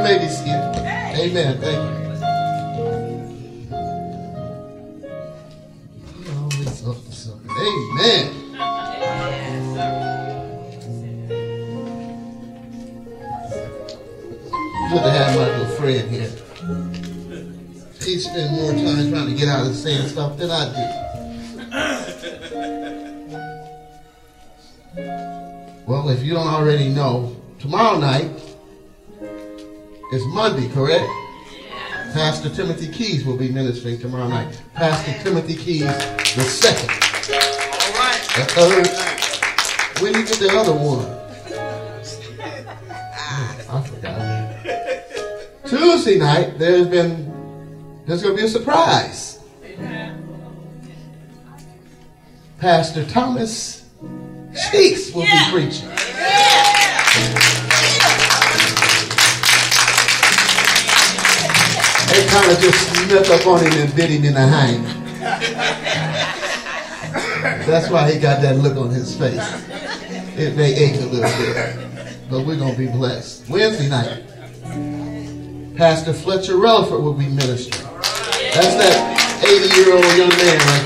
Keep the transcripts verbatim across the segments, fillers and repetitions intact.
may be seated. Amen. Thank you. Always up to something. Amen. Good to have my little friend here. He spends more time trying to get out and saying stuff than I do. Well, if you don't already know, tomorrow night is Monday, correct? Yes. Pastor Timothy Keys will be ministering tomorrow night. Pastor Timothy Keys the second. All right. The third. When you get the other one? I forgot. Tuesday night, there's been, there's going to be a surprise. Pastor Thomas Cheeks will yeah. be preaching. They kind of just snuck up on him and bit him in the hind. That's why he got that look on his face. It may ache a little bit, but we're going to be blessed. Wednesday night, Pastor Fletcher Relaford will be ministering. That's that eighty-year-old young man right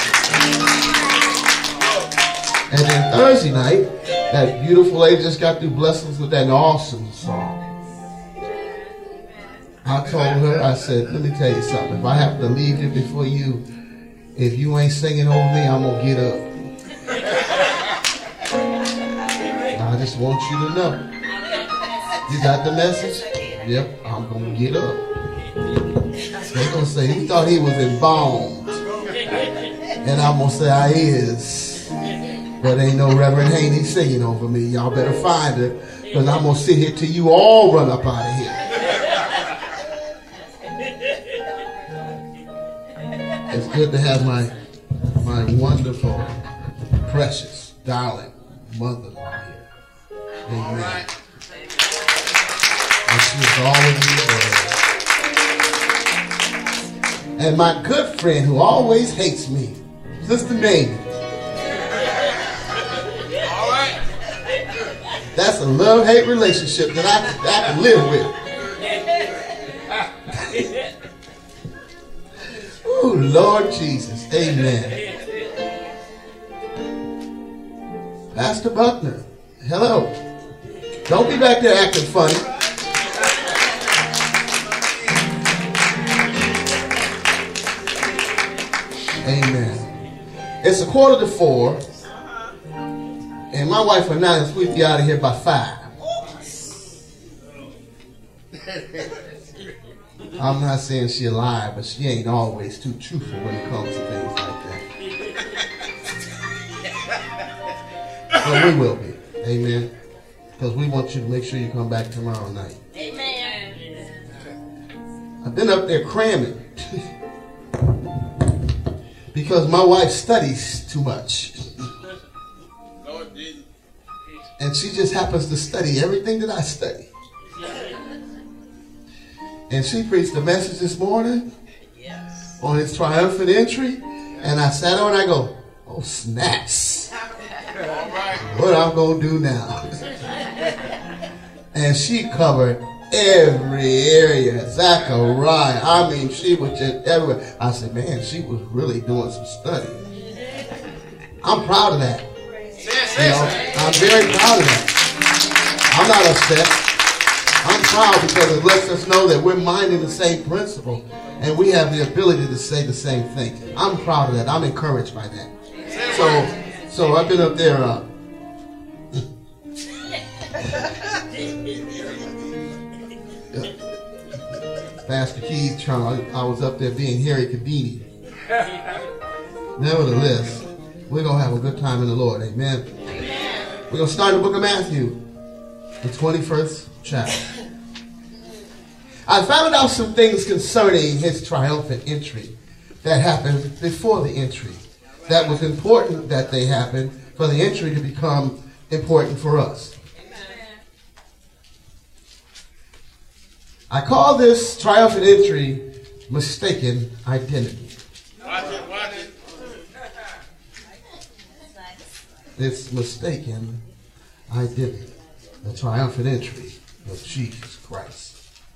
there. And then Thursday night, that beautiful lady just got through blessings with that awesome song. I told her, I said, let me tell you something. If I have to leave here before you, if you ain't singing over me, I'm going to get up. I just want you to know. You got the message? Yep, I'm going to get up. They're going to say, he thought he was embalmed. And I'm going to say, I is. But ain't no Reverend Haney singing over me. Y'all better find her, because I'm going to sit here till you all run up out of here. It's good to have my my wonderful, precious, darling mother-in-law here. Amen. And she is always there. And my good friend who always hates me, Sister Mamie. All right. That's a love-hate relationship that I, I can live with. Oh, Lord Jesus. Amen. Pastor Buckner. Hello. Don't be back there acting funny. Amen. It's a quarter to four. And my wife and I will be out of here by five. I'm not saying she lied, but she ain't always too truthful when it comes to things like that. But we will be. Amen. Because we want you to make sure you come back tomorrow night. Amen. I've been up there cramming. Because my wife studies too much. And she just happens to study everything that I study. And she preached a message this morning yes. on his triumphant entry. And I sat on and I go, oh, snaps. What I'm going to do now? And she covered every area. Zachariah. I mean, she was just everywhere. I said, man, she was really doing some study. I'm proud of that. You know, I'm very proud of that. I'm not upset. I'm proud because it lets us know that we're minding the same principle and we have the ability to say the same thing. I'm proud of that. I'm encouraged by that. So, so I've been up there. Uh, Pastor Keys, Charlie, I was up there being Harry Houdini. Nevertheless, we're going to have a good time in the Lord. Amen. We're going to start the book of Matthew, the twenty-first chapter. I found out some things concerning his triumphant entry that happened before the entry. That was important that they happened for the entry to become important for us. I call this triumphant entry mistaken identity. Watch it, watch it. It's mistaken identity. The triumphant entry of Jesus Christ.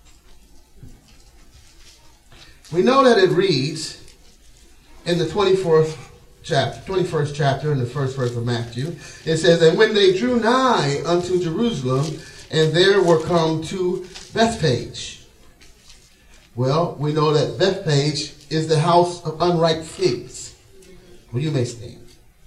We know that it reads in the twenty-fourth chapter, twenty-first chapter, in the first verse of Matthew. It says, and when they drew nigh unto Jerusalem, and there were come to Bethphage. Well, we know that Bethphage is the house of unripe figs. Well, you may stand.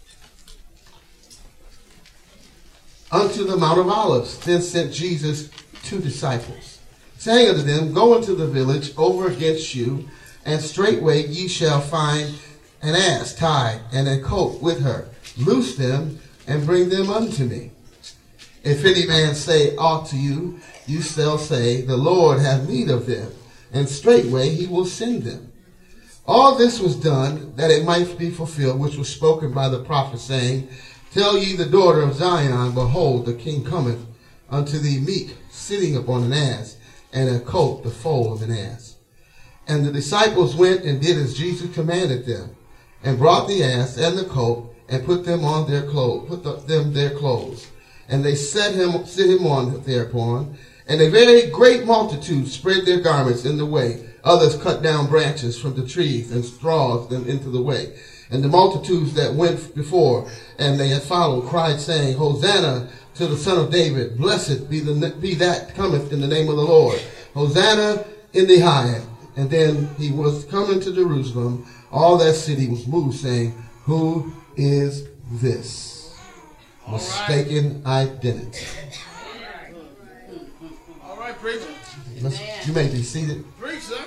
Unto the Mount of Olives, then sent Jesus two disciples, saying unto them, go into the village over against you, and straightway ye shall find an ass tied, and a colt with her. Loose them, and bring them unto me. If any man say aught to you, you shall say, the Lord hath need of them, and straightway he will send them. All this was done, that it might be fulfilled, which was spoken by the prophet, saying, tell ye the daughter of Zion, behold, the king cometh unto thee meek, sitting upon an ass, and a colt the foal of an ass. And the disciples went and did as Jesus commanded them, and brought the ass and the colt, and put them on their clothes, put the, them their clothes. And they set him, set him on thereupon, and a very great multitude spread their garments in the way. Others cut down branches from the trees and straws them into the way. And the multitudes that went before, and they had followed, cried, saying, Hosanna to the Son of David. Blessed be the be that cometh in the name of the Lord. Hosanna in the highest. And then he was coming to Jerusalem. All that city was moved, saying, who is this? All Mistaken right. identity. All right, preacher. Let's, you may be seated. Preach, sir.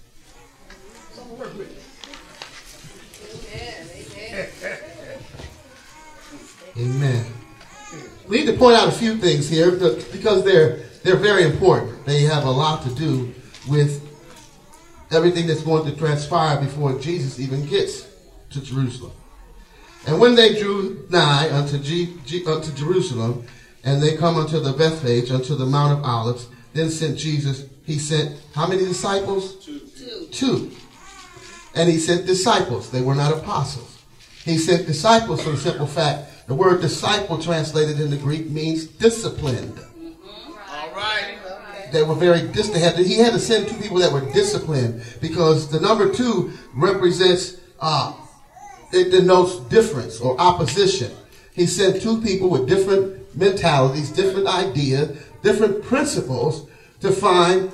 Amen. We need to point out a few things here because they're they're very important. They have a lot to do with everything that's going to transpire before Jesus even gets to Jerusalem. And when they drew nigh unto, G, G, unto Jerusalem, and they come unto the Bethphage, unto the Mount of Olives, then sent Jesus, he sent how many disciples? Two. Two. Two. And he sent disciples. They were not apostles. He sent disciples for the simple fact, the word disciple translated in the Greek means disciplined. All right. They were very dis. They had to, he had to send two people that were disciplined because the number two represents, uh, it denotes difference or opposition. He sent two people with different mentalities, different ideas, different principles to find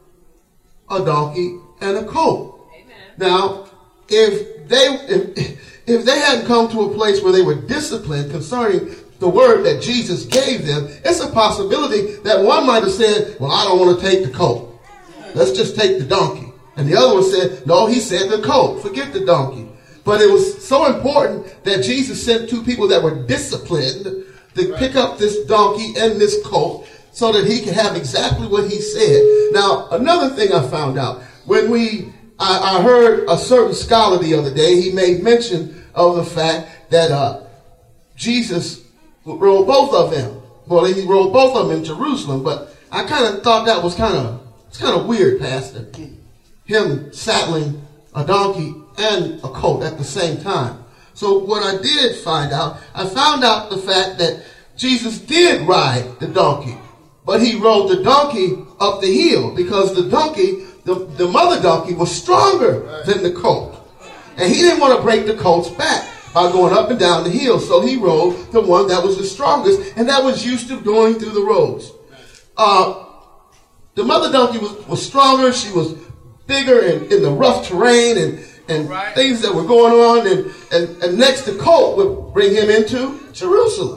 a donkey and a colt. Amen. Now, if they if, if they hadn't come to a place where they were disciplined concerning the word that Jesus gave them, it's a possibility that one might have said, well, I don't want to take the colt. Let's just take the donkey. And the other one said, no, he said the colt. Forget the donkey. But it was so important that Jesus sent two people that were disciplined to pick up this donkey and this colt so that he could have exactly what he said. Now, another thing I found out, when we, I, I heard a certain scholar the other day, he made mention of the fact that uh, Jesus rode both of them. Well, he rode both of them in Jerusalem, but I kind of thought that was kind of, it's kind of weird, Pastor. Him saddling a donkey and a colt at the same time. So what I did find out, I found out the fact that Jesus did ride the donkey, but he rode the donkey up the hill because the donkey, the, the mother donkey was stronger than the colt. And he didn't want to break the colt's back by going up and down the hill. So he rode the one that was the strongest and that was used to going through the roads. Uh, the mother donkey was, was stronger. She was bigger and in the rough terrain and, and right. things that were going on. And, and, and next the colt would bring him into Jerusalem.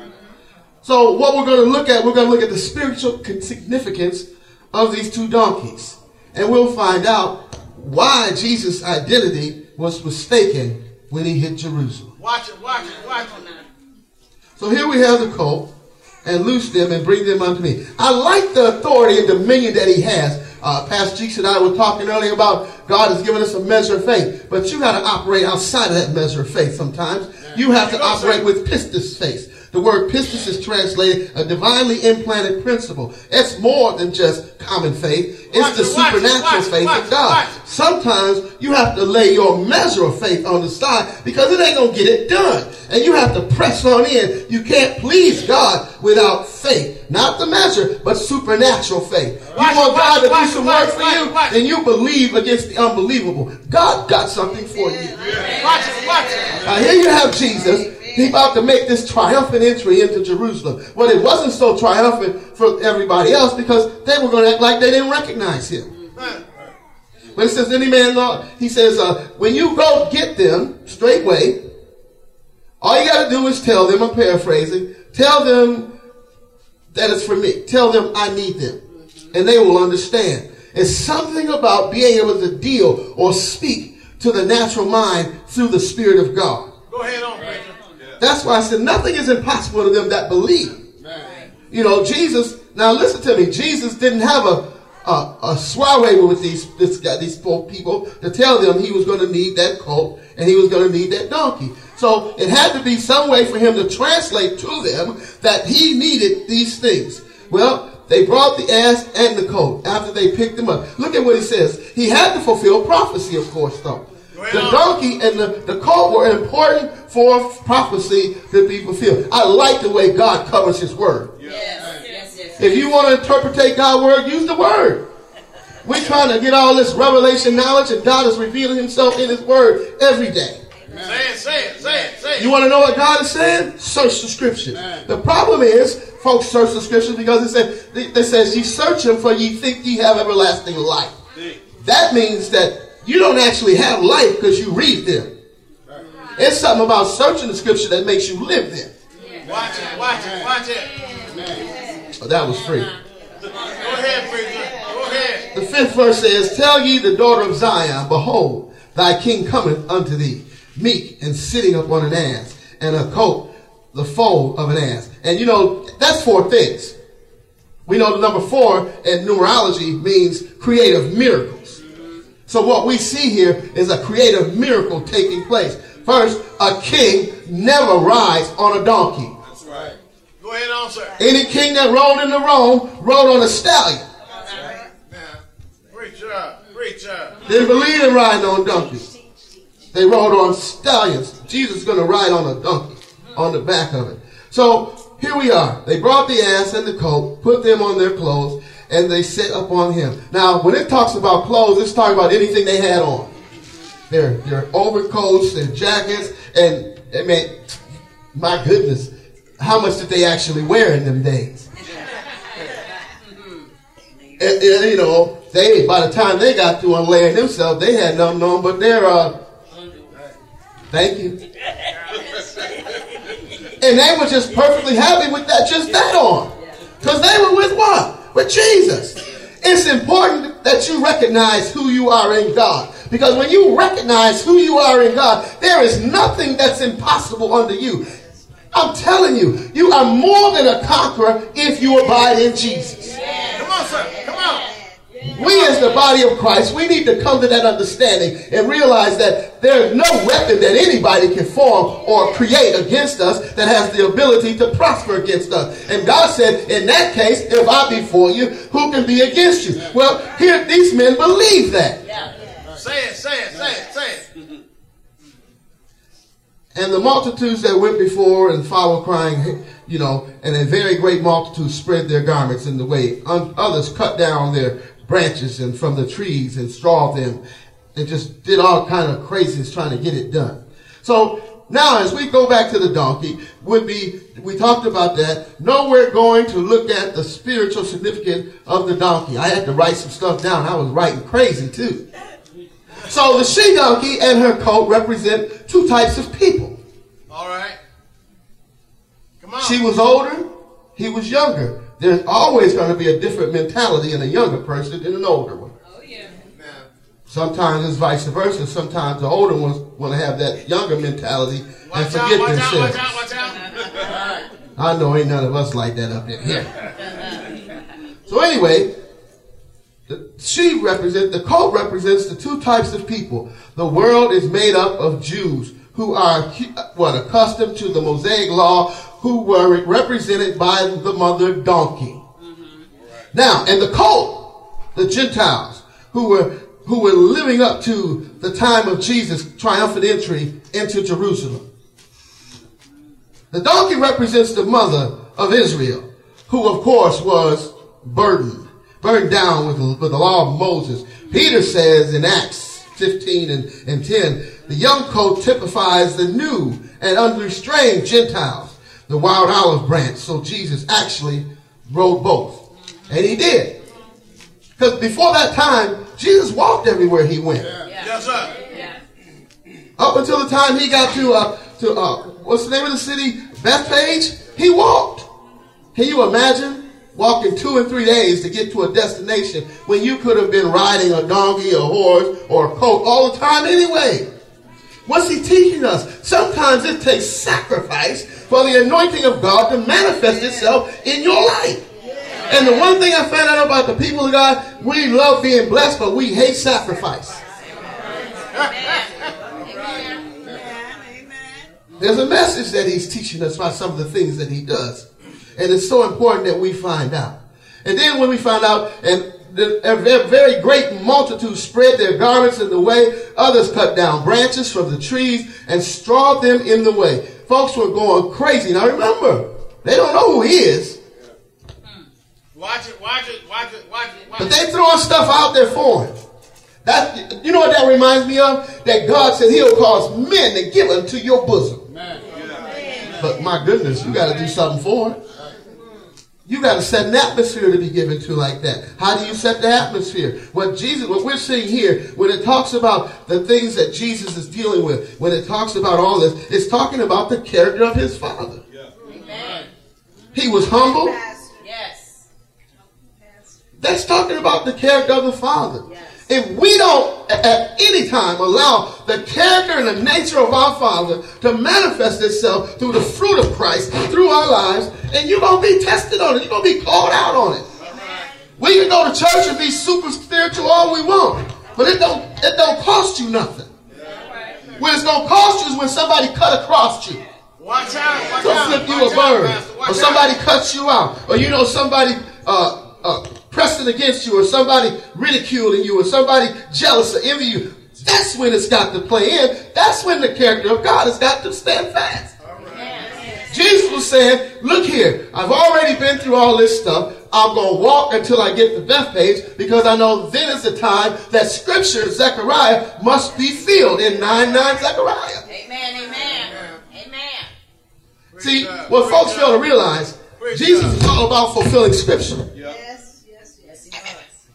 So what we're going to look at, we're going to look at the spiritual significance of these two donkeys. And we'll find out why Jesus' identity was mistaken when he hit Jerusalem. Watch it, watch it, watch it. So here we have the colt, and loose them and bring them unto me. I like the authority and dominion that he has. Uh, Pastor Cheeks and I were talking earlier about God has given us a measure of faith, but you got to operate outside of that measure of faith sometimes. Yeah. You have to operate with pistis faith. The word pistis is translated a divinely implanted principle. It's more than just common faith. It's Watch the it, watch it, supernatural watch it, faith watch of it, God. watch it. Sometimes you have to lay your measure of faith on the side because it ain't going to get it done. And you have to press on in. You can't please God without faith. Not the measure, but supernatural faith. Watch you want it, God watch to it, watch do some it, work watch for it, you, watch it. then you believe against the unbelievable. God got something for you. Watch it, watch it. Now here you have Jesus. He's about to make this triumphant entry into Jerusalem. Well, it wasn't so triumphant for everybody else because they were going to act like they didn't recognize him. But it says, any man, Lord, he says, uh, when you go get them straightway, all you got to do is tell them, I'm paraphrasing, tell them that it's for me. Tell them I need them. And they will understand. It's something about being able to deal or speak to the natural mind through the Spirit of God. Go ahead on, preacher. That's why I said nothing is impossible to them that believe. You know, Jesus, now listen to me, Jesus didn't have a a, a soiree with these this guy, these poor people to tell them he was going to need that colt and he was going to need that donkey. So it had to be some way for him to translate to them that he needed these things. Well, they brought the ass and the colt after they picked him up. Look at what he says. He had to fulfill prophecy, of course, though. The donkey and the, the colt were important for prophecy to be fulfilled. I like the way God covers his word. Yes, yes, yes. If you want to interpret God's word, use the word. We're trying to get all this revelation knowledge, and God is revealing himself in his word every day. Say it, say it, say it, say it. You want to know what God is saying? Search the scriptures. The problem is, folks search the scriptures because it says, it says, ye search them for ye think ye have everlasting life. That means that you don't actually have life because you read them. It's something about searching the scripture that makes you live them. Watch it, watch it, watch it. Oh, that was free. Go ahead, preacher. Go ahead. The fifth verse says, tell ye the daughter of Zion, behold, thy king cometh unto thee, meek and sitting upon an ass, and a colt, the foal of an ass. And you know, that's four things. We know the number four in numerology means creative miracles. So what we see here is a creative miracle taking place. First, a king never rides on a donkey. That's right. Go ahead on, sir. Any king that rode into Rome rode on a stallion. That's right. Now, preacher, preacher. Didn't believe in riding on donkeys. They rode on stallions. Jesus is going to ride on a donkey, on the back of it. So here we are. They brought the ass and the colt, put them on their clothes, and they set up on him. Now, when it talks about clothes, it's talking about anything they had on. Their, their overcoats, their jackets, and, I mean, my goodness, how much did they actually wear in them days? and, and, you know, they, by the time they got through unlaying themselves, they had nothing on but their, uh, thank you. And they were just perfectly happy with that, just that on. Because they were with what? With Jesus. It's important that you recognize who you are in God. Because when you recognize who you are in God, there is nothing that's impossible unto you. I'm telling you, you are more than a conqueror if you abide in Jesus. Come on, sir. Come on. We as the body of Christ, we need to come to that understanding and realize that there is no weapon that anybody can form or create against us that has the ability to prosper against us. And God said, in that case, if I be for you, who can be against you? Well, here these men believe that. Say it, say it, say it, say it. And the multitudes that went before and followed crying, you know, and a very great multitude spread their garments in the way. Others cut down their branches and from the trees and strawed them and just did all kind of craziness trying to get it done. So now as we go back to the donkey, would be, we talked about that. Now we're going to look at the spiritual significance of the donkey. I had to write some stuff down. I was writing crazy too. So the she donkey and her colt represent two types of people. All right. Come on. She was older, he was younger. There's always going to be a different mentality in a younger person than an older one. Oh, yeah. Sometimes it's vice versa. Sometimes the older ones want to have that younger mentality and Watch out, forget watch out, themselves. watch out, watch out. I know ain't none of us like that up in here. So anyway, the, she represents, the colt represents the two types of people. The world is made up of Jews who are what accustomed to the Mosaic law, who were represented by the mother donkey. Mm-hmm. Now, and the colt the Gentiles who were who were living up to the time of Jesus' triumphant entry into Jerusalem. The donkey represents the mother of Israel, who of course was burdened, burdened down with the, with the law of Moses. Peter says in Acts fifteen and, and ten, the young coat typifies the new and unrestrained Gentiles, the wild olive branch. So Jesus actually rode both. And he did. Because before that time, Jesus walked everywhere he went. Yeah. Yeah. Yes, sir. Yeah. Up until the time he got to, uh, to uh, what's the name of the city? Bethpage. He walked. Can you imagine walking two and three days to get to a destination when you could have been riding a donkey, a horse, or a colt all the time anyway? What's he teaching us? Sometimes it takes sacrifice for the anointing of God to manifest itself in your life. And the one thing I found out about the people of God, we love being blessed, but we hate sacrifice. There's a message that he's teaching us about some of the things that he does. And it's so important that we find out. And then when we find out, and a very great multitude spread their garments in the way, others cut down branches from the trees and strawed them in the way. Folks were going crazy. Now remember, they don't know who he is. Watch it, watch it, watch it, watch it, watch it. But they throwing stuff out there for him. That, you know what that reminds me of? That God said he'll cause men to give unto your bosom. Amen. But my goodness, you got to do something for it. You got to set an atmosphere to be given to like that. How do you set the atmosphere? What Jesus, what we're seeing here, when it talks about the things that Jesus is dealing with, when it talks about all this, it's talking about the character of his Father. Yeah. Amen. He was humble. Yes. That's talking about the character of the Father. Yes. If we don't at any time allow the character and the nature of our Father to manifest itself through the fruit of Christ through our lives, and you're going to be tested on it. You're going to be called out on it. Amen. We can go to church and be super spiritual all we want, but it don't it don't cost you nothing. Yeah. What it's going to cost you is when somebody cut across you. Watch out. Watch so out. flip you watch a bird. Out, or somebody out. cuts you out. Or you know somebody uh, uh, pressing against you, or somebody ridiculing you, or somebody jealous or envy you. That's when it's got to play in. That's when the character of God has got to stand fast. Jesus was saying, look here, I've already been through all this stuff. I'm going to walk until I get to Bethpage, because I know then is the time that Scripture, Zechariah, must be filled in nine nine Zechariah. Amen, amen, amen. See, what folks fail to realize, Jesus is all about fulfilling Scripture. Yes, yes, yes, he does.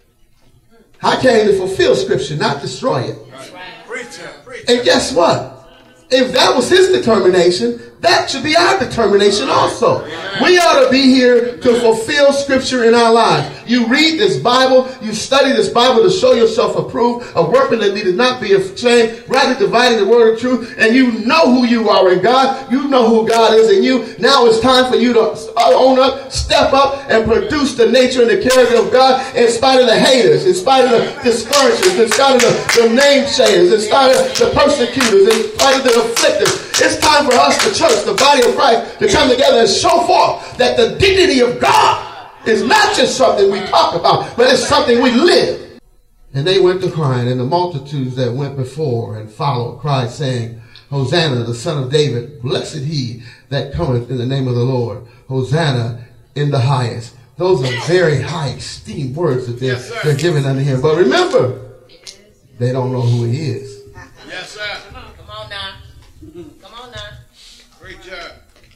I came to fulfill Scripture, not destroy it. That's right. Preacher, preacher. And guess what? If that was his determination, that should be our determination also. We ought to be here to fulfill Scripture in our lives. You read this Bible, you study this Bible to show yourself approved, a workman that needed not be ashamed, rightly dividing the word of truth, and you know who you are in God. You know who God is in you. Now it's time for you to own up, step up, and produce the nature and the character of God in spite of the haters, in spite of the discouragers, in spite of the, the name shaders, in spite of the persecutors, in spite of the afflictors. It's time for us, the church, the body of Christ, to come together and show forth that the dignity of God is not just something we talk about, but it's something we live. And they went to crying, and the multitudes that went before and followed cried, saying, Hosanna, the Son of David, blessed he that cometh in the name of the Lord. Hosanna in the highest. Those are very high esteemed words that they're, yes, they're giving unto him. But remember, they don't know who he is. Yes, sir. Come on now. Come on now. Great job.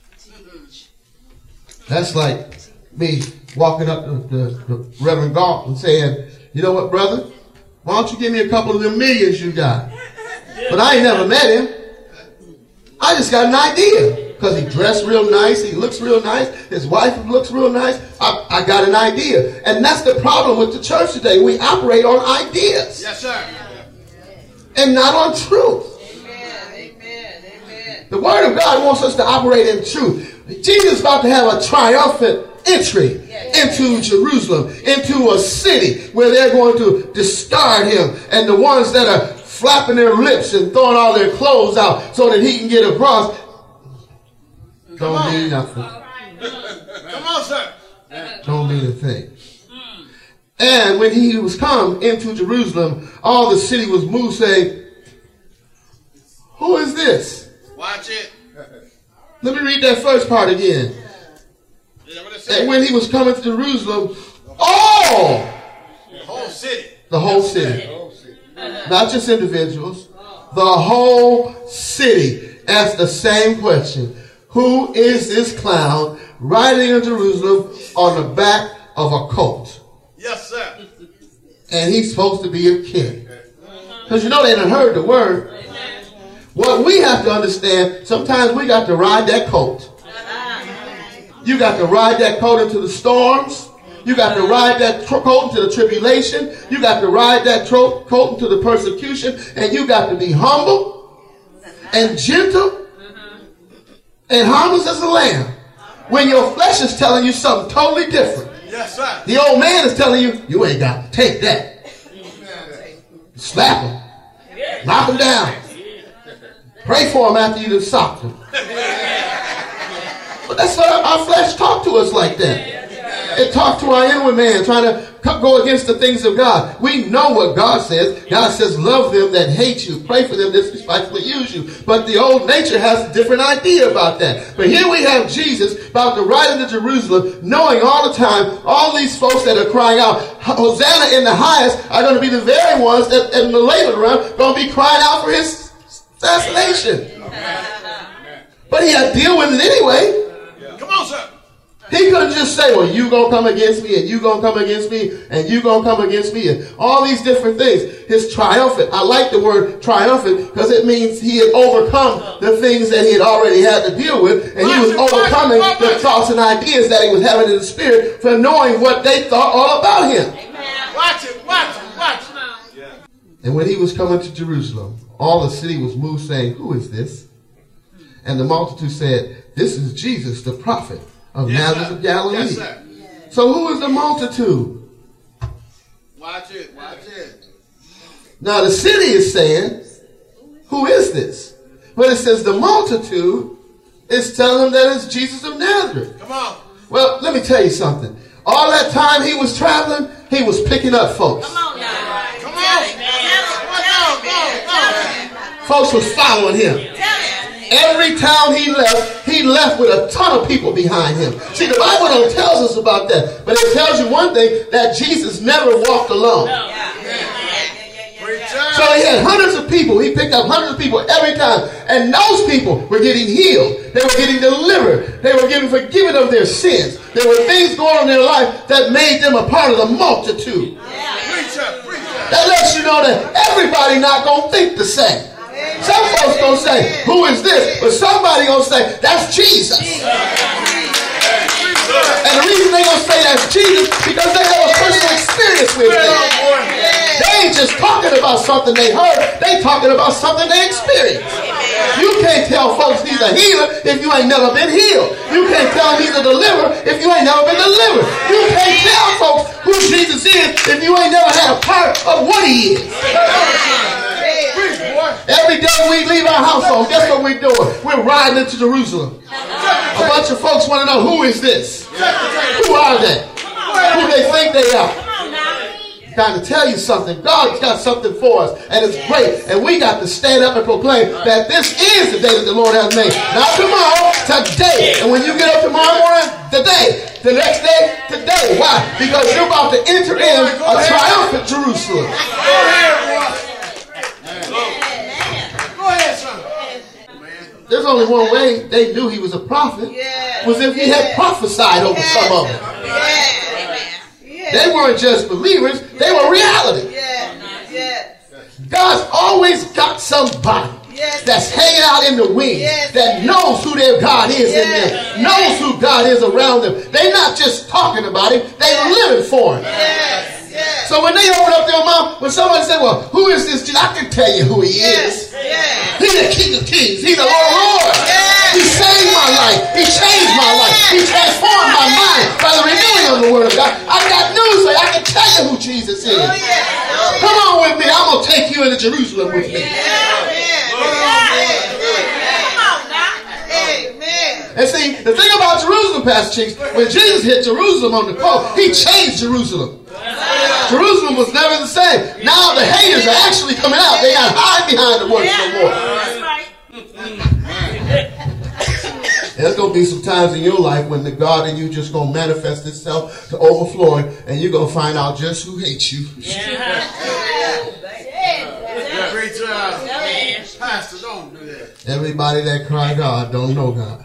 That's like me walking up to the, the Reverend Galt and saying, you know what, brother? Why don't you give me a couple of them millions you got? But I ain't never met him. I just got an idea. Because he dressed real nice. He looks real nice. His wife looks real nice. I, I got an idea. And that's the problem with the church today. We operate on ideas. Yes, sir. And not on truth. The Word of God wants us to operate in truth. Jesus is about to have a triumphant entry into Jerusalem, into a city where they're going to discard him. And the ones that are flapping their lips and throwing all their clothes out so that he can get across don't mean nothing. Come on, sir. Don't mean a thing. And when he was come into Jerusalem, all the city was moved, saying, who is this? Watch it. Let me read that first part again. Yeah, what it And say? when he was coming to Jerusalem, all, The whole city. the whole city, not just individuals, the whole city asked the same question. Who is this clown riding in Jerusalem on the back of a colt? Yes, sir. And he's supposed to be a king. Because you know they done heard the word. What we have to understand, sometimes we got to ride that colt. You got to ride that colt into the storms. You got to ride that tr- colt into the tribulation. You got to ride that tro- colt into the persecution. And you got to be humble and gentle and harmless as a lamb. When your flesh is telling you something totally different. Yes, sir. The old man is telling you, you ain't got to take that. Slap him. Knock him down. Pray for him after you done socked him. But that's what our flesh talk to us like that. It talk to our inward man trying to go against the things of God. We know what God says. God says, love them that hate you. Pray for them that despitefully use you. But the old nature has a different idea about that. But here we have Jesus about to ride into Jerusalem, knowing all the time, all these folks that are crying out, Hosanna in the highest, are going to be the very ones that in the later run going to be crying out for his assassination. But he had to deal with it anyway. Come on, sir. He couldn't just say, well, you gonna come against me, and you gonna come against me, and you gonna come against me, and all these different things. His triumphant. I like the word triumphant because it means he had overcome the things that he had already had to deal with, and he was overcoming the thoughts and ideas that he was having in the spirit for knowing what they thought all about him. Watch it, watch it, watch it. And when he was coming to Jerusalem, all the city was moved, saying, who is this? And the multitude said, this is Jesus, the prophet of Yes, Nazareth sir. of Galilee. Yes, sir. So who is the multitude? Watch it, watch it. Now the city is saying, who is this? But it says the multitude is telling him that it's Jesus of Nazareth. Come on. Well, let me tell you something. All that time he was traveling, he was picking up folks. Come on now. Come on. Come on, come on. Folks was following him. Every town he left, he left with a ton of people behind him. See, the Bible don't tell us about that. But it tells you one thing, that Jesus never walked alone. So he had hundreds of people. He picked up hundreds of people every time. And those people were getting healed. They were getting delivered. They were getting forgiven of their sins. There were things going on in their life that made them a part of the multitude. Preacher, preacher. That lets you know that everybody not going to think the same. Some folks going to say, who is this? But somebody going to say, that's Jesus. And the reason they going to say that's Jesus, because they have a personal experience with him. They ain't just talking about something they heard. They talking about something they experienced. You can't tell folks he's a healer if you ain't never been healed. You can't tell him he's a deliverer if you ain't never been delivered. You can't tell folks who Jesus is if you ain't never had a part of what he is. Every day we leave our house home, guess what we're doing? We're riding into Jerusalem. A bunch of folks want to know, who is this? Who are they? Who they think they are? Trying to tell you something. God's got something for us, and it's great. And we got to stand up and proclaim that this is the day that the Lord has made. Not tomorrow, today. And when you get up tomorrow morning, today. The next day, today. Why? Because you're about to enter in a triumphant Jerusalem. Go ahead, boy. Go ahead, son. There's only one way they knew he was a prophet, was if he had prophesied over some of them. They weren't just believers, they were reality. God's always got somebody that's hanging out in the wings, that knows who their God is in them, knows who God is around them. They're not just talking about him, they're living for him. So when they open up their mouth, when somebody said, well, who is this Jesus? I can tell you who he is. He's the King of Kings. He's the Lord of Lords. He saved my life. He changed my life. He transformed my mind by the renewing of the Word of God. I got news for you. I can tell you who Jesus is. Come on with me. I'm going to take you into Jerusalem with me. And see, the thing about Jerusalem, Pastor Cheeks, when Jesus hit Jerusalem on the cross, he changed Jerusalem. Jerusalem was never the same. Now the haters are actually coming out. They got to hide behind the word no more. There's going to be some times in your life when the God in you just going to manifest itself to overflowing, and you're going to find out just who hates you. Yeah. Great job. Pastor, don't do that. Everybody that cry God don't know God.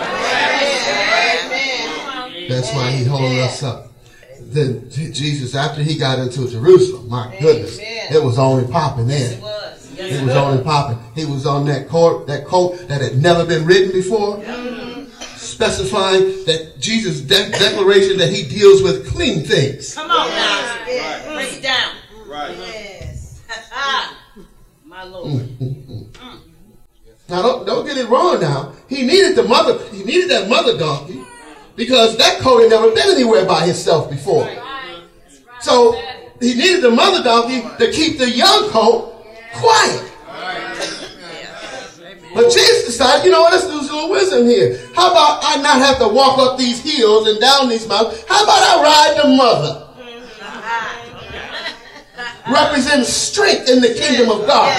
That's why he's holding us up. Then Jesus, after he got into Jerusalem, my goodness, it was only popping then. It was only popping. He was on that coat, that coat that had never been written before, specifying that Jesus' de- declaration that he deals with clean things. Come on now. Break it down. Right. Yes. My Lord. Mm-hmm. Now don't, don't get it wrong now. He needed the mother, he needed that mother donkey because that coat had never been anywhere by himself before. So he needed the mother donkey to keep the young coat quiet. But Jesus decided, you know what, let's do some wisdom here. How about I not have to walk up these hills and down these mountains? How about I ride the mother? Represents strength in the kingdom of God.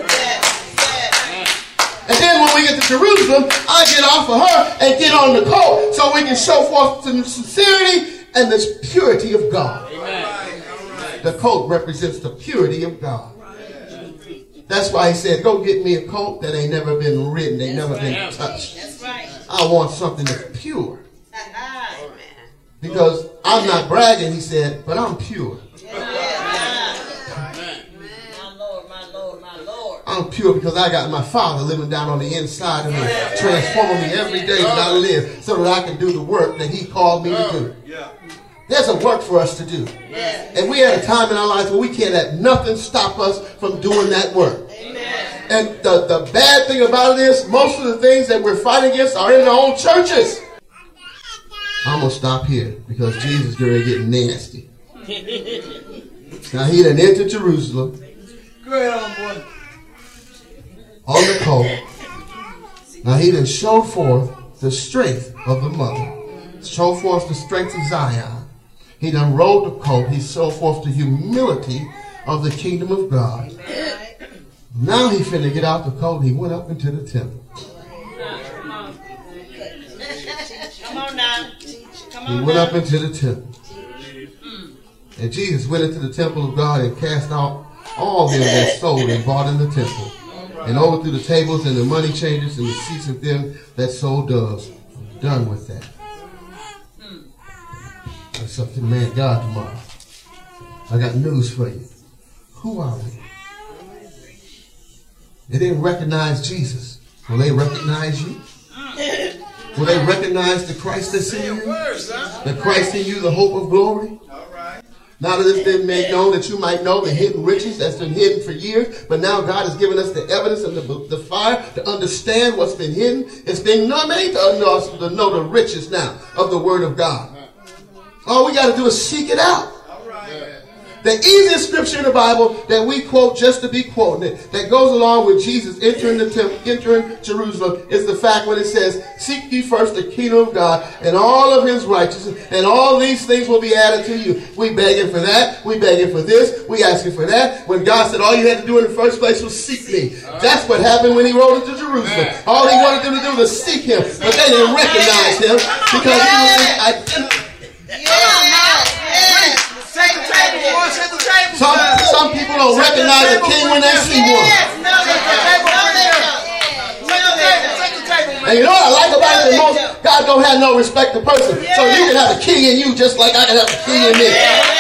And then when we get to Jerusalem, I get off of her and get on the coat so we can show forth the sincerity and the purity of God. The coat represents the purity of God. That's why he said, go get me a coat that ain't never been written, ain't never been touched. That's right. I want something that's pure. Because I'm not bragging, he said, but I'm pure. My Lord, my Lord, my Lord. I'm pure because I got my Father living down on the inside of me, transforming me every day that I live so that I can do the work that he called me to do. There's a work for us to do. And we had a time in our lives where we can't let nothing stop us from doing that work. And the, the bad thing about it is most of the things that we're fighting against are in our own churches. I'm going to stop here because Jesus is going to get nasty. Now he done entered Jerusalem. Go ahead on, boy. On the coat. Now he done showed forth the strength of the mother. Showed forth the strength of Zion. He done rolled the coat. He showed forth the humility of the kingdom of God. Now he finna get out the coat. He went up into the temple. Come on now. Come on He went now. up into the temple. And Jesus went into the temple of God and cast out all them that sold and bought in the temple. And overthrew the tables and the money changers and the seats of them that sold doves. I'm done with that. That's up to the man God tomorrow. I got news for you. Who are we? They didn't recognize Jesus. Will they recognize you? Will they recognize the Christ that's in you? The Christ in you, the hope of glory? Now that it's been made known that you might know the hidden riches that's been hidden for years, but now God has given us the evidence and the, the fire to understand what's been hidden. It's been made to know, to know the riches now of the Word of God. All we got to do is seek it out. The easiest scripture in the Bible that we quote just to be quoting it, that goes along with Jesus entering the temple, entering Jerusalem, is the fact when it says, seek ye first the kingdom of God and all of his righteousness, and all these things will be added to you. We begging for that. We begging for this. We asking for that. When God said all you had to do in the first place was seek me. That's what happened when he rode into Jerusalem. All he wanted them to do was seek him, but they didn't recognize him because he was in identity. Some, some people don't recognize a king when they see one. And you know what I like about it the most? God don't have no respect to person. So you can have a king in you just like I can have a king in me.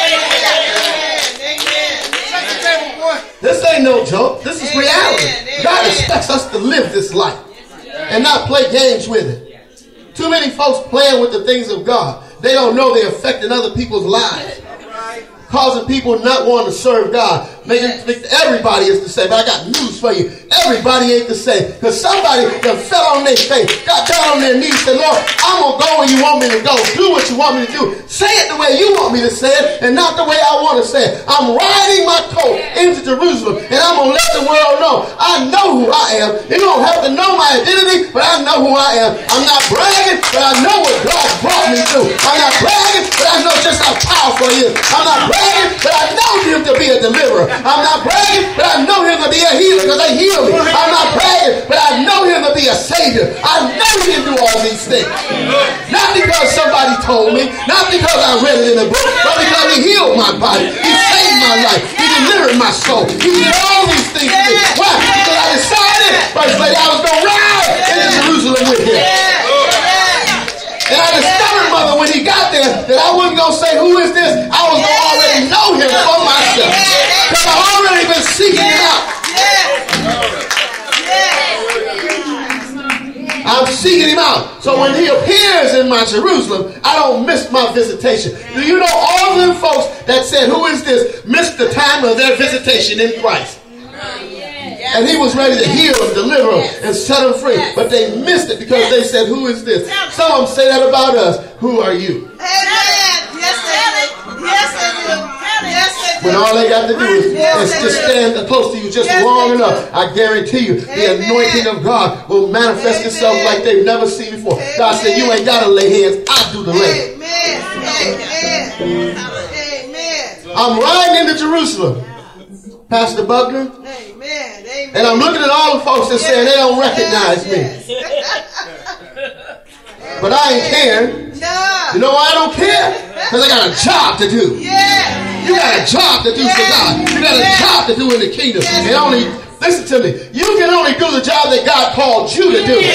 This ain't no joke. This is reality. God expects us to live this life and not play games with it. Too many folks playing with the things of God. They don't know they're affecting other people's lives. Causing people not wanting to serve God. Making everybody is the same. But I got news for you. everybody ain't the same. Because somebody that fell on their face, got down on their knees, said, Lord, I'm going to go where you want me to go. Do what you want me to do. Say it the way you want me to say it and not the way I want to say it. I'm riding my coat into Jerusalem and I'm going to let the world know I know who I am. You don't have to know my identity, but I know who I am. I'm not bragging, but I know what God brought me to. I'm not bragging, but I know just how powerful he is. I'm not bragging, but I know him to be a deliverer. I'm not bragging, but I know him to be a healer because they heal me. I'm not bragging, but I know him to be a savior. I know he can do all these things. Not because somebody told me, not because I read it in a book, but because he healed my body. He saved my life. He delivered my soul. He did all these things for me. Why? Because I decided, first lady, I was going to ride into Jerusalem with him. And I discovered, mother, when he got there, that I wasn't going to say, who is this? I was going to already know him for myself. Because I've already been seeking him out. I'm seeking him out. So when he appears in my Jerusalem, I don't miss my visitation. Do you know all of them folks that said, who is this, missed the time of their visitation in Christ? And he was ready to heal and deliver them and set them free. But they missed it because they said, who is this? Some of them say that about us. Who are you? When all they got to do is, is just stand close to you just long enough, I guarantee you, the anointing of God will manifest itself like they've never seen before. God said, you ain't got to lay hands. I do the laying. I'm riding into Jerusalem, Pastor Buckner. And I'm looking at all the folks that saying they don't recognize me. But I ain't caring. You know why I don't care? Because I got a job to do. You got a job to do for God. You got a job to do in the kingdom. And only, listen to me, you can only do the job that God called you to do.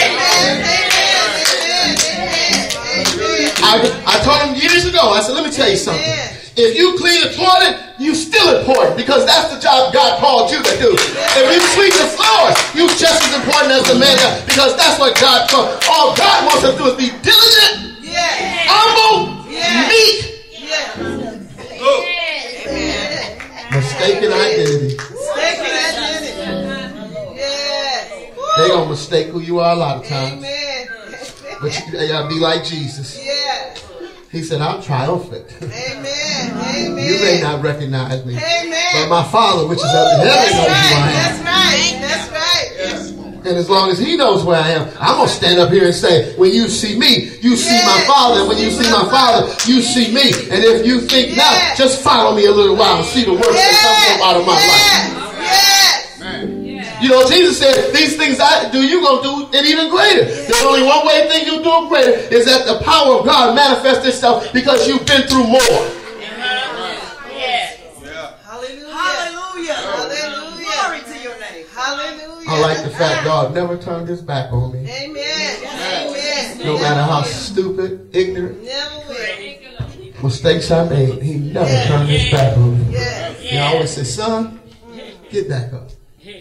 I, I told him years ago, I said, let me tell you something. If you clean the toilet, you still important because that's the job God called you to do. If you sweep the floors, you just as important as the man because that's what God called. All God wants us to do is be diligent, yeah. humble, yeah. meek. Yeah. Oh. Mistaken identity. Mistaken identity. Yeah. They gonna mistake who you are a lot of times. Amen. But you, you gotta be like Jesus. Yeah. He said, I'm triumphant. Amen. Amen. You may not recognize me. Amen. But my Father, which is up in heaven, knows who I am. That's right. That's right. Yes. And as long as he knows where I am, I'm going to stand up here and say, when you see me, you see yes. my Father. And when you see my Father, you see me. And if you think yes. not, just follow me a little while and see the works yes. that come out of my yes. life. Yes. You know, Jesus said, these things I do, you're going to do it even greater. There's only one way thing you do it greater is that the power of God manifests itself because you've been through more. Uh-huh. Yeah. Yeah. Hallelujah. Hallelujah. Hallelujah. Glory to your name. Hallelujah. I like the fact God never turned his back on me. Amen. Amen. No matter how stupid, ignorant, never will. mistakes I made, he never yeah. turned his back on me. Yeah. He always said, son, get back up.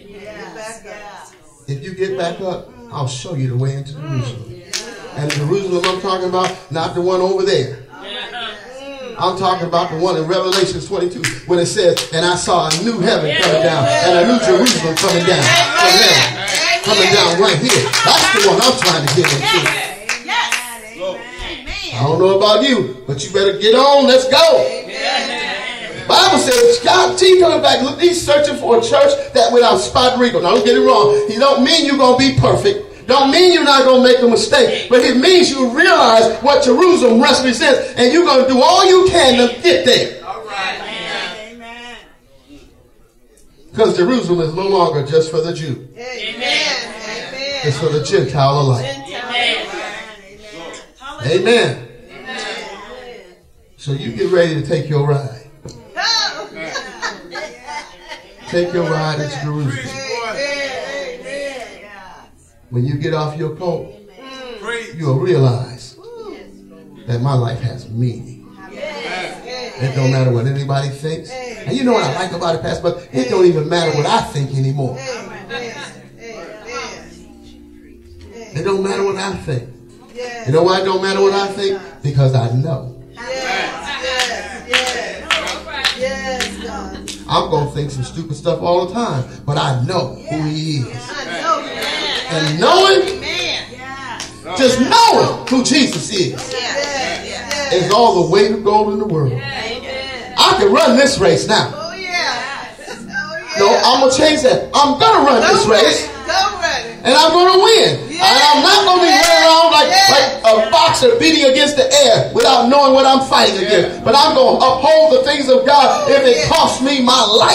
If you get back up, I'll show you the way into Jerusalem. And Jerusalem I'm talking about, not the one over there. I'm talking about the one in Revelation twenty-two when it says, and I saw a new heaven coming down and a new Jerusalem coming down from heaven. Coming down right here. That's the one I'm trying to get into. I don't know about you, but you better get on. Let's go. The Bible says, God, T coming back, look, he's searching for a church that without spot and wrinkle. Now, don't get it wrong. He don't mean you're going to be perfect. Don't mean you're not going to make a mistake. But it means you realize what Jerusalem represents, and you're going to do all you can to get there. All right. Amen. Because Jerusalem is no longer just for the Jew. Amen. It's for the Gentile alike. Amen. Amen. Amen. So you get ready to take your ride. Take your ride into Jerusalem. When you get off your coat, you'll realize that my life has meaning. It don't matter what anybody thinks. And you know what I like about it, Pastor? But it don't even matter what I think anymore. It don't matter what I think. You know why it don't matter what I think? Because I know. I'm going to think some stupid stuff all the time. But I know who he is. And knowing, just knowing who Jesus is, is all the weight of gold in the world. I can run this race now. No, I'm going to change that. I'm going to run this race. And I'm going to win. And I'm not going to be running around like, like a boxer beating against the air without knowing what I'm fighting against. But I'm going to uphold the things of God if it costs me my life.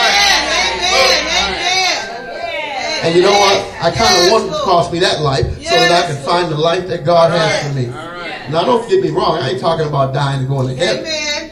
And you know what? I kind of want it to cost me that life so that I can find the life that God has for me. Now, don't get me wrong. I ain't talking about dying and going to heaven.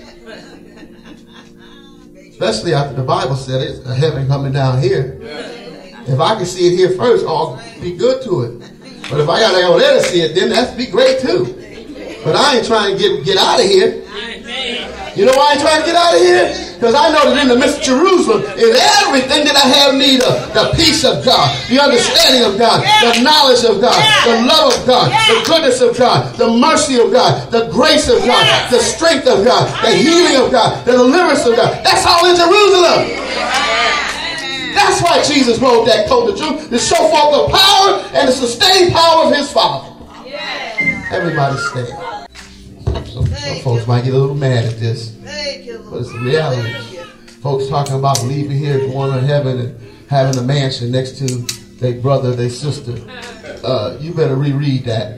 Especially after the Bible said it's a heaven coming down here. If I can see it here first, I'll be good to it. But if I gotta go there to see it, then that's be great too. But I ain't trying to get get out of here. You know why I ain't trying to get out of here? Because I know that in the midst of Jerusalem is everything that I have need of. The peace of God, the understanding of God, the knowledge of God, the love of God, the goodness of God, the mercy of God, the grace of God, the strength of God, the healing of God, the deliverance of God. That's all in Jerusalem. That's why Jesus rode that coat of truth, to show forth the power and the sustained power of his Father. Everybody stand. Some, some folks might get a little mad at this, but it's the reality. Folks talking about leaving here, going to heaven, and having a mansion next to their brother, their sister. Uh, you better reread that.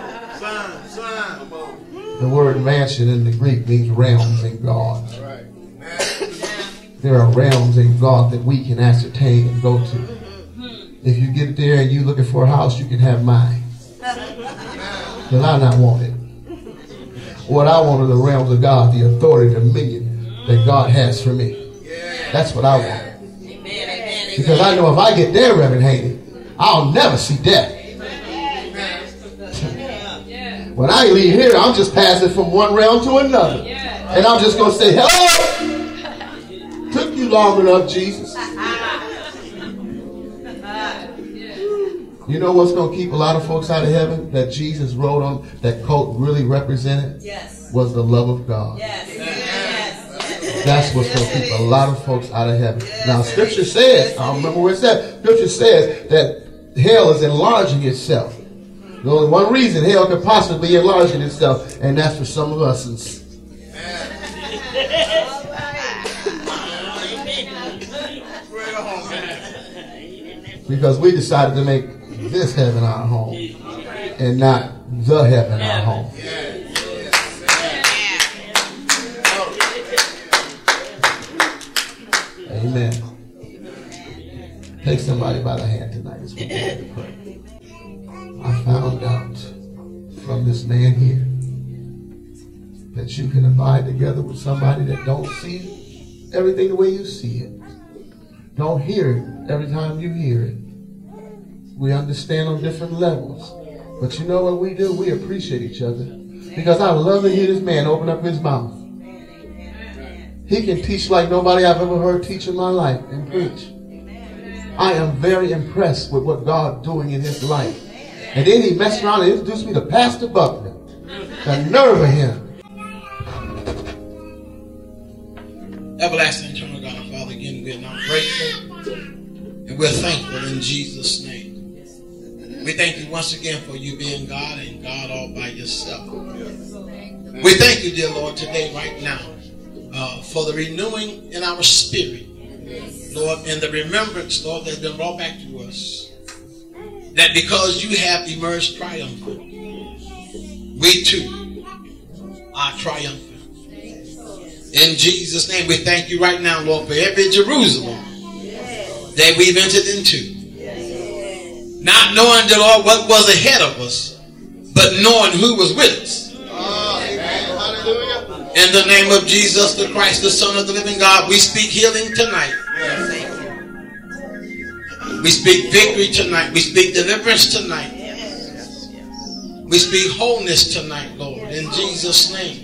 The word mansion in the Greek means realms in God. There are realms in God that we can ascertain and go to. If you get there and you're looking for a house, you can have mine. But I not want it. What I want are the realms of God, the authority, the dominion that God has for me. That's what I want. Because I know if I get there, Reverend Haney, I'll never see death. When I leave here, I'm just passing from one realm to another. And I'm just going to say, hello. Took you long enough, Jesus. You know what's going to keep a lot of folks out of heaven that Jesus wrote on, that coat really represented? Yes. Was the love of God. Yes. Yes. That's what's going to keep a lot of folks out of heaven. Now, Scripture says, I don't remember where it says, Scripture says that hell is enlarging itself. The only one reason hell could possibly be enlarging itself, and that's for some of us. Because we decided to make this heaven our home and not the heaven our home. Amen. Take somebody by the hand tonight as we begin to pray. I found out from this man here that you can abide together with somebody that don't see everything the way you see it. Don't hear it every time you hear it. We understand on different levels. But you know what we do? We appreciate each other. Because I love to hear this man open up his mouth. He can teach like nobody I've ever heard teach in my life and preach. I am very impressed with what God's doing in his life. And then he messed around and introduced me to Pastor Buckner. The nerve of him. Everlasting eternal God, Father, again, we're not grateful and we're thankful in Jesus' name. We thank you once again for you being God and God all by yourself. We thank you, dear Lord, today, right now, uh, for the renewing in our spirit, Lord, and the remembrance, Lord, that's been brought back to us. That because you have emerged triumphant, we too are triumphant. In Jesus' name, we thank you right now, Lord, for every Jerusalem that we've entered into. Not knowing, the Lord, what was ahead of us, but knowing who was with us. In the name of Jesus the Christ, the Son of the living God, we speak healing tonight. We speak victory tonight. We speak deliverance tonight. We speak wholeness tonight, Lord, in Jesus' name.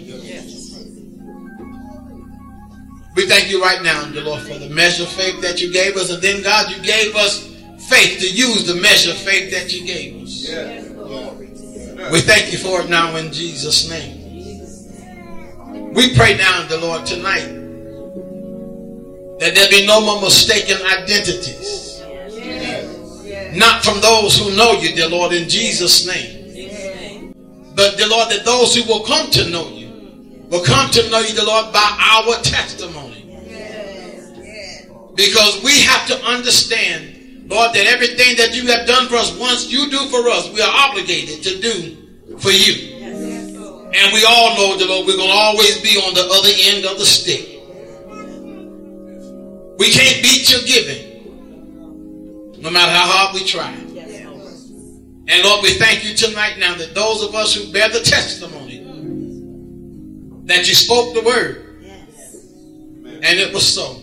We thank you right now, dear Lord, for the measure of faith that you gave us. And then, God, you gave us faith to use the measure of faith that you gave us. We thank you for it now in Jesus' name. We pray now, dear Lord, tonight that there be no more mistaken identities. Not from those who know you, dear Lord, in Jesus' name. But, dear Lord, that those who will come to know you will come to know you, dear Lord, by our testimony. Because we have to understand, Lord, that everything that you have done for us, once you do for us, we are obligated to do for you. And we all know, dear Lord, we're going to always be on the other end of the stick. We can't beat your giving, no matter how hard we try. And Lord, we thank you tonight now that those of us who bear the testimony that you spoke the word, and it was so.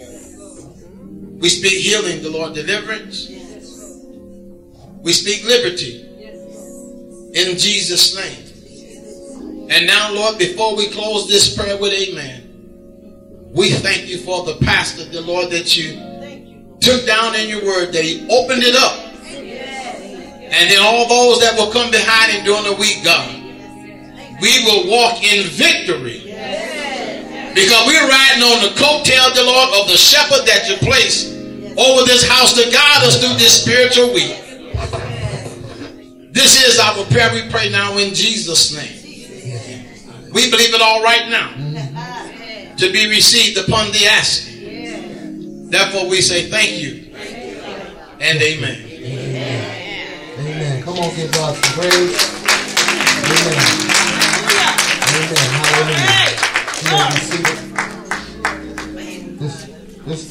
We speak healing, the Lord, deliverance. We speak liberty in Jesus' name. And now, Lord, before we close this prayer with amen, we thank you for the pastor, the Lord, that you took down in your word, that he opened it up. And then all those that will come behind him during the week, God, we will walk in victory. Because we're riding on the coattail, the Lord, of the shepherd that you placed over this house to guide us through this spiritual week. This is our prayer. We pray now in Jesus' name. We believe it all right now to be received upon the asking. Therefore we say thank you and amen. Amen. Amen. Come on, give God some praise. Amen. Amen. Hallelujah. You may be seated.